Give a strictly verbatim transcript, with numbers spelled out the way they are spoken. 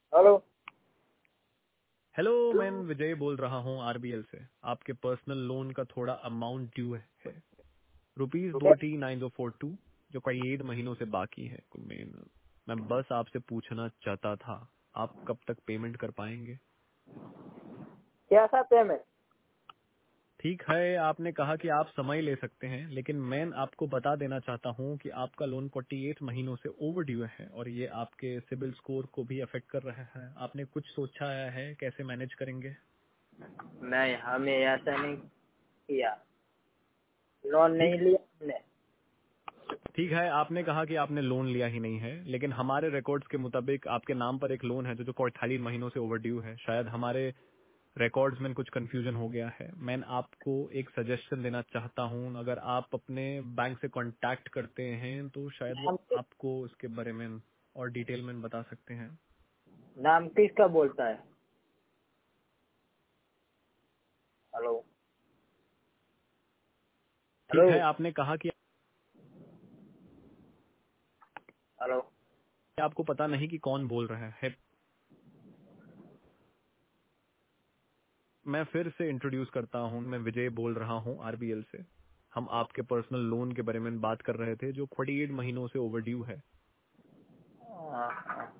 Hello. Hello, मैं विजय बोल रहा हूँ आरबीएल से। आपके पर्सनल लोन का थोड़ा अमाउंट ड्यू है, रुपीज फोर्टी नाइन दो फोर टू, जो कई एट महीनों से बाकी है। मैं मैं बस आपसे पूछना चाहता था, आप कब तक पेमेंट कर पाएंगे? क्या था पेमेंट? ठीक है, आपने कहा कि आप समय ले सकते हैं, लेकिन मैं आपको बता देना चाहता हूं कि आपका लोन अड़तालीस महीनों से ओवर ड्यू है और ये आपके सिबिल स्कोर को भी अफेक्ट कर रहा है। आपने कुछ सोचा है कैसे मैनेज करेंगे? नहीं, हमें ऐसा नहीं किया, लोन ठीक नहीं लिया हमने। ठीक है, आपने कहा कि आपने लोन लिया ही नहीं है, लेकिन हमारे रिकॉर्ड्स के मुताबिक आपके नाम पर एक लोन है जो जो अड़तालीस महीनों से ओवर ड्यू है। शायद हमारे रिकॉर्ड्स में कुछ कंफ्यूजन हो गया है। मैं आपको एक सजेशन देना चाहता हूं, अगर आप अपने बैंक से कांटेक्ट करते हैं तो शायद नाम वो किस आपको उसके बारे में और डिटेल में बता सकते हैं। नाम किसका बोलता है? हेलो। हेलो। ठीक है, आपने कहा कि हेलो। आपको पता नहीं कि कौन बोल रहा है। मैं फिर से इंट्रोड्यूस करता हूं, मैं विजय बोल रहा हूं आरबीएल से। हम आपके पर्सनल लोन के बारे में बात कर रहे थे जो अड़तालीस महीनों से ओवरड्यू है।